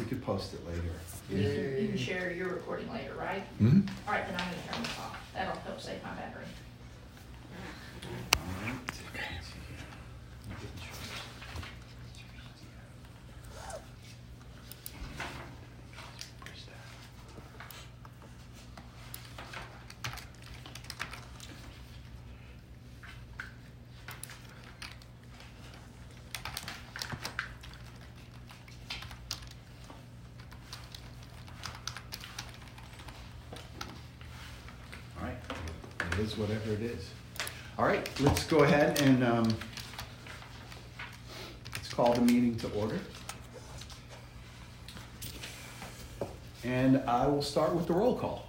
could post it later. You can share your recording later, right? Mm-hmm. All right, then I'm going to turn this off. That'll help save my battery. All right. It is whatever it is. All right, let's go ahead and let's call the meeting to order. And I will start with the roll call.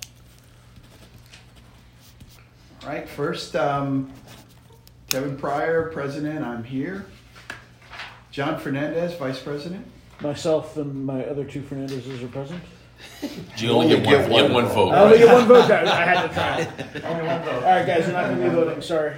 All right, first, Kevin Pryor, President, I'm here. John Fernandez, Vice President. Myself and my other two Fernandezes are present. You only get one vote. I only get one vote, guys. I had to try. Only one vote. All right, guys, you're not going to be voting. Sorry.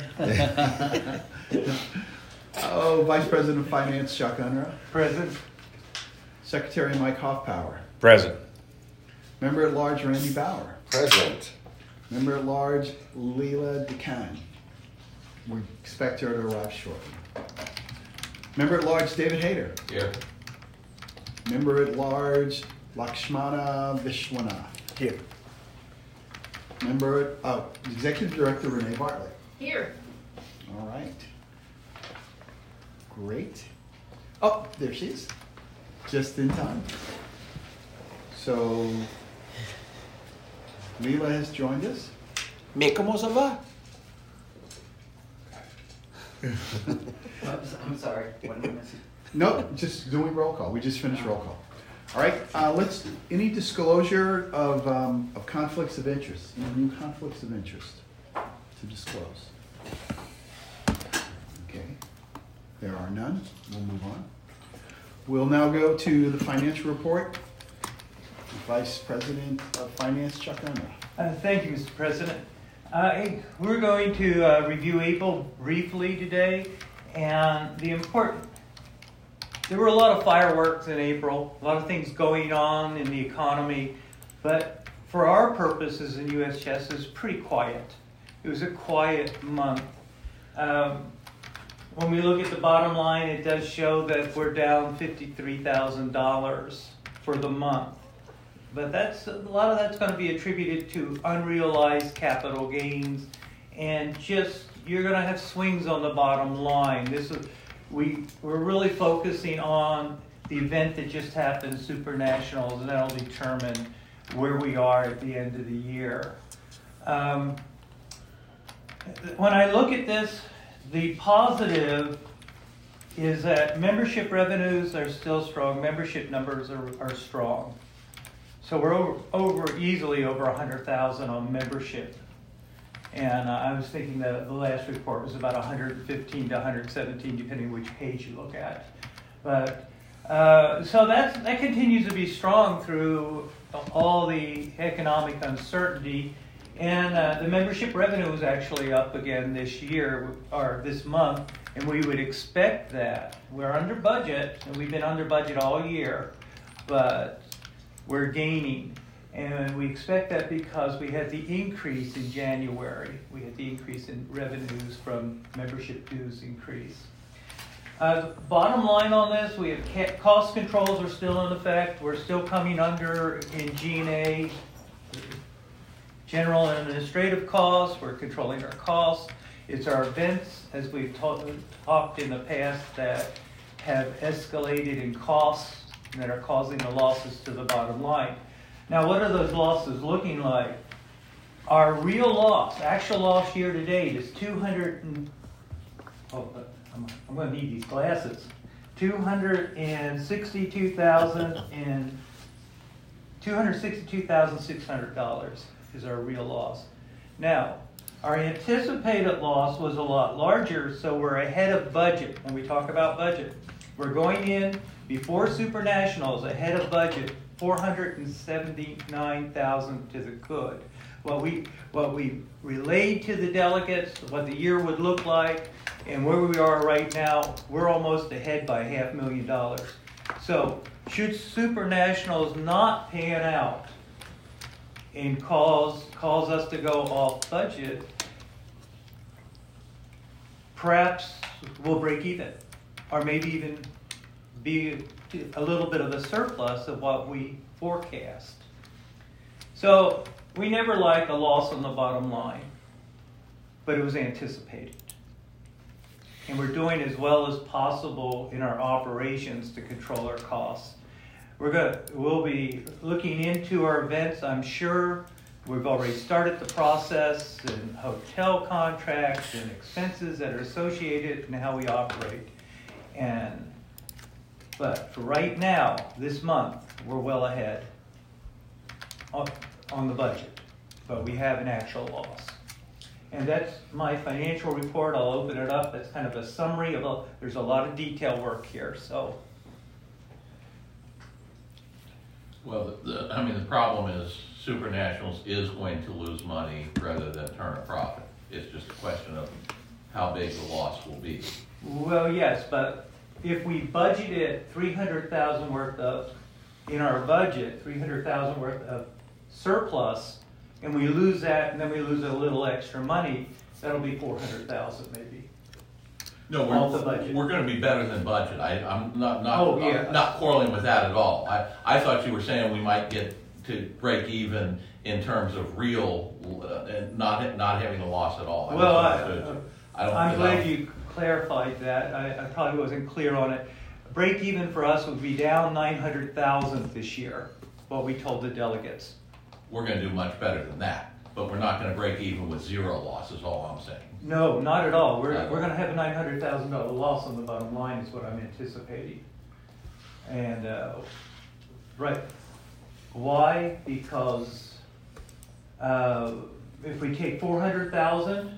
Oh, Vice President of Finance, Chuck Unruh. Present. Secretary Mike Hoffpower. Present. Member at Large Randy Bauer. Present. Member at Large Leela DeCan. We expect her to arrive shortly. Member at Large David Hayter. Here. Member at Large Lakshmana Vishwanath. Here. Member at Executive Director Renee Bartlett. Here. All right. Great. Oh, there she is. Just in time. So, Leela has joined us. Mais comment ça va? I'm sorry. What am I missing? No, just doing roll call. We just finished roll call. All right. Any disclosure of conflicts of interest? Any new conflicts of interest to disclose? Okay. There are none. We'll move on. We'll now go to the financial report. Vice President of Finance, Chuck Unruh. Thank you, Mr. President. We're going to review April briefly today, and there were a lot of fireworks in April, a lot of things going on in the economy, but for our purposes in U.S. Chess, it was pretty quiet. It was a quiet month. When we look at the bottom line, it does show that we're down $53,000 for the month. But a lot of that's going to be attributed to unrealized capital gains, and you're going to have swings on the bottom line. We're really focusing on the event that just happened, Super Nationals, and that'll determine where we are at the end of the year. When I look at this, the positive is that membership revenues are still strong. Membership numbers are strong. So we're easily over 100,000 on membership. And I was thinking that the last report was about 115 to 117, depending which page you look at. But so that continues to be strong through all the economic uncertainty. And the membership revenue is actually up again this year, or this month, and we would expect that. We're under budget, and we've been under budget all year, but we're gaining. And we expect that because we had the increase in January. We had the increase in revenues from membership dues increase. Bottom line on this, we have cost controls are still in effect. We're still coming under in G&A, general and administrative costs. We're controlling our costs. It's our events, as we've talked in the past, that have escalated in costs and that are causing the losses to the bottom line. Now, what are those losses looking like? Our real loss, actual loss year to date, is I'm going to need these glasses. $262,600 is our real loss. Now, our anticipated loss was a lot larger, so we're ahead of budget. When we talk about budget, we're going in before Super Nationals ahead of budget, $479,000 to the good. What we relayed to the delegates, what the year would look like, and where we are right now, we're almost ahead by $500,000. So should Super Nationals not pan out and cause us to go off budget, perhaps we'll break even, or maybe even be a little bit of a surplus of what we forecast. So we never like a loss on the bottom line, but it was anticipated. And we're doing as well as possible in our operations to control our costs. We'll be looking into our events, I'm sure. We've already started the process and hotel contracts and expenses that are associated and how we operate. But for right now, this month, we're well ahead on the budget, but we have an actual loss. And that's my financial report. I'll open it up. That's kind of a summary of there's a lot of detail work here, so. Well, the problem is Super Nationals is going to lose money rather than turn a profit. It's just a question of how big the loss will be. Well, yes, but if we budgeted $300,000 worth of, in our budget, $300,000 worth of surplus, and we lose that, and then we lose a little extra money, that'll be $400,000 maybe. No, Off the budget. we're going to be better than budget. I'm not yeah. not quarreling with that at all. I thought you were saying we might get to break even in terms of real, not having a loss at all. Well, I'm glad you clarified that. I probably wasn't clear on it. Break even for us would be down $900,000 this year, what we told the delegates. We're going to do much better than that, but we're not going to break even with zero loss is all I'm saying. No, not at all. We're going to have a $900,000 loss on the bottom line is what I'm anticipating. And right, why? Because if we take 400,000,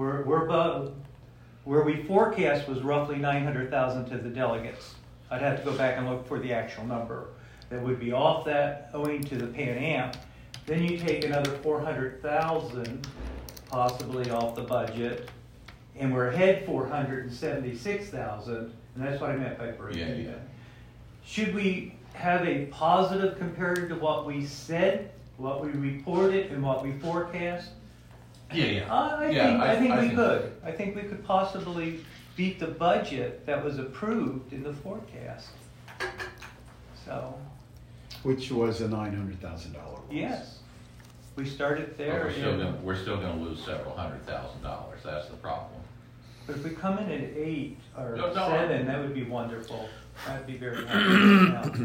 where we forecast was roughly 900,000 to the delegates. I'd have to go back and look for the actual number that would be off that owing to the Pan Am. Then you take another 400,000 possibly off the budget, and we're ahead 476,000, and that's what I meant by break even. Yeah. Should we have a positive compared to what we said, what we reported, and what we forecast? Yeah. I think we could. I think we could possibly beat the budget that was approved in the forecast. So. Which was a $900,000 loss. Yes. We started there. But we're still going to lose several $100,000. That's the problem. But if we come in at 8 or No. 7, that would be wonderful. I'd be very happy.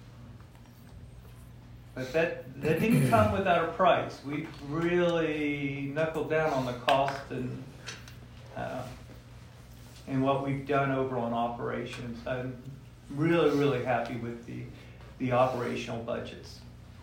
But that didn't come without a price. We really knuckled down on the cost and what we've done over on operations. I'm really, really happy with the operational budgets.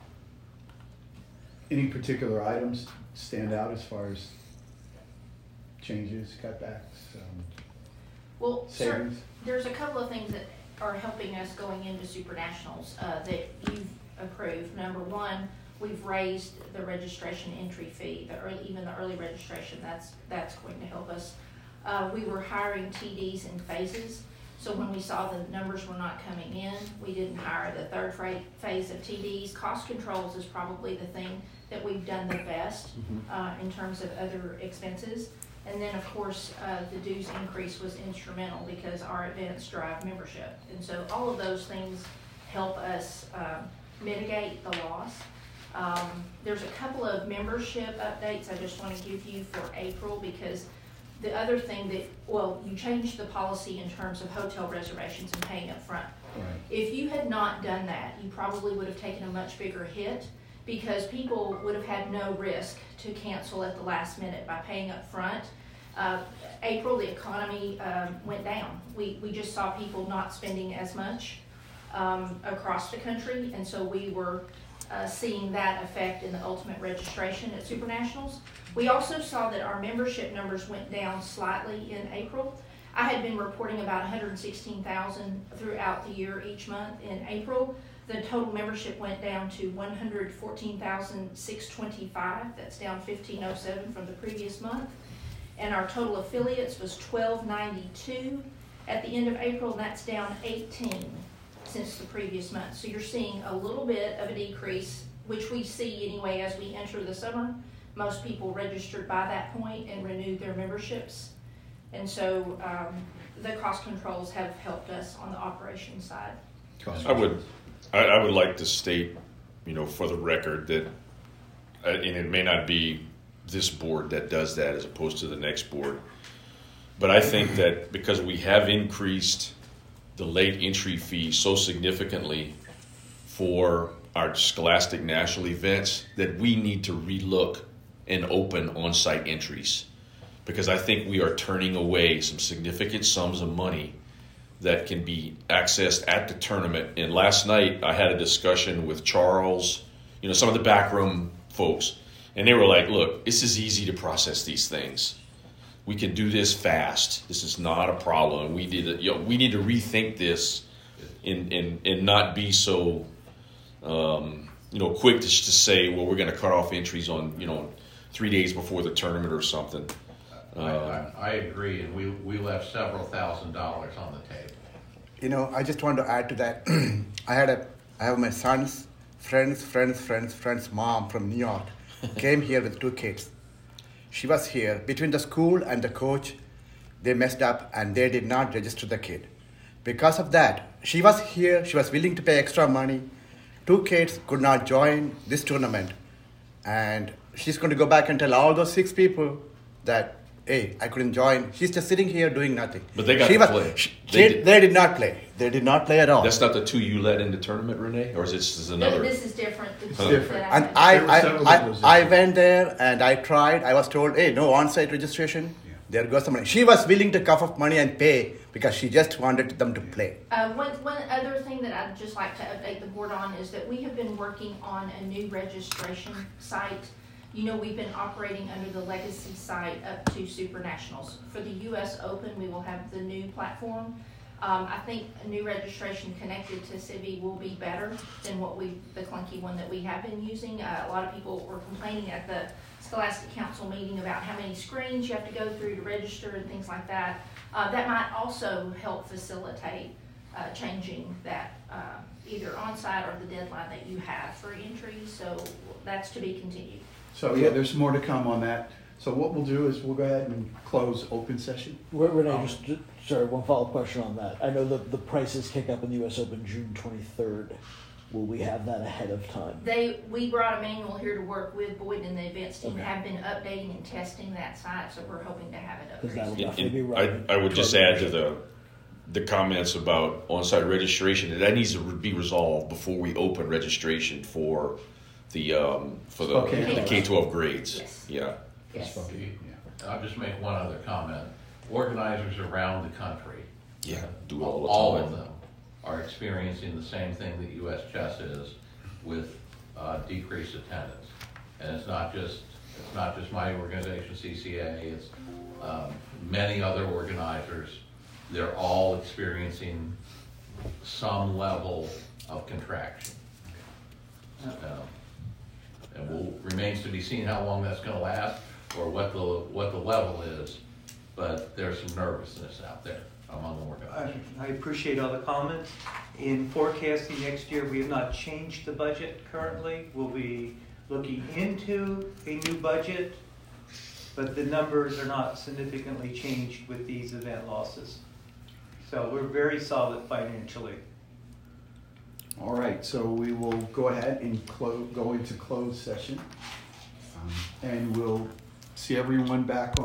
Any particular items stand out as far as changes, cutbacks, Well, sir, savings? there's a couple of things that are helping us going into Super Nationals that you've approved. Number one, we've raised the registration entry fee, even the early registration. That's going to help us. We were hiring TDs in phases, so when we saw the numbers were not coming in, we didn't hire the third phase of TDs. Cost controls is probably the thing that we've done the best in terms of other expenses. And then, of course, the dues increase was instrumental because our events drive membership. And so all of those things help us mitigate the loss. There's a couple of membership updates I just want to give you for April, because the other thing that, you changed the policy in terms of hotel reservations and paying up front. Right. If you had not done that, you probably would have taken a much bigger hit, because people would have had no risk to cancel at the last minute by paying up front. April, the economy went down. We just saw people not spending as much across the country, and so we were seeing that effect in the ultimate registration at Super Nationals. We also saw that our membership numbers went down slightly in April. I had been reporting about 116,000 throughout the year each month. In April, the total membership went down to 114,625. That's down 1,507 from the previous month. And our total affiliates was 1,292 at the end of April, and that's down 18 since the previous month. So you're seeing a little bit of a decrease, which we see anyway as we enter the summer. Most people registered by that point and renewed their memberships. And so the cost controls have helped us on the operations side. I would like to state, for the record that, and it may not be this board that does that as opposed to the next board, but I think that because we have increased the late entry fee so significantly for our Scholastic National events, that we need to relook and open on-site entries, because I think we are turning away some significant sums of money that can be accessed at the tournament. And last night I had a discussion with Charles, some of the backroom folks, and they were like, look, this is easy to process these things. We can do this fast. This is not a problem. We need to rethink this and not be so quick to say, well, we're going to cut off entries on 3 days before the tournament or something. I agree, and we left several $1,000s on the table. I just want to add to that. I have my son's friend's mom from New York came here with 2 kids. She was here. Between the school and the coach, they messed up and they did not register the kid. Because of that, she was here. She was willing to pay extra money. 2 kids could not join this tournament. And she's going to go back and tell all those 6 people that, hey, I couldn't join. She's just sitting here doing nothing. But they got to play. They did not play. They did not play at all. That's not the 2 you let in the tournament, Renee? Or is this another? This is different. It's different. And I went there and I tried. I was told, hey, no on-site registration. Yeah. There goes the money. She was willing to cough up money and pay because she just wanted them to play. One other thing that I'd just like to update the board on is that we have been working on a new registration site. We've been operating under the legacy site up to Super Nationals. For the U.S. Open, we will have the new platform. I think a new registration connected to Civi will be better than the clunky one that we have been using. A lot of people were complaining at the Scholastic Council meeting about how many screens you have to go through to register and things like that. That might also help facilitate changing that either on-site or the deadline that you have for entry. So that's to be continued. So yeah, there's more to come on that. So what we'll do is we'll go ahead and close open session. Renee, sorry, one follow-up question on that. I know the prices kick up in the U.S. Open June 23rd. Will we have that ahead of time? We brought a manual here to work with. Boyd and the events team have been updating and testing that site, so we're hoping to have it up. I would just add to the comments about on-site registration that needs to be resolved before we open registration for the K-12 grades. Yes. Yeah. Yes. I'll just make one other comment. Organizers around the country, do all the time. All of them are experiencing the same thing that U.S. Chess is with decreased attendance. And it's not just my organization, CCA. It's many other organizers. They're all experiencing some level of contraction. And remains to be seen how long that's going to last or what the level is, but there's some nervousness out there among organizers. I appreciate all the comments. In forecasting next year, we have not changed the budget currently. We'll be looking into a new budget, but the numbers are not significantly changed with these event losses. So we're very solid financially. All right, so we will go ahead and go into closed session, and we'll see everyone back on.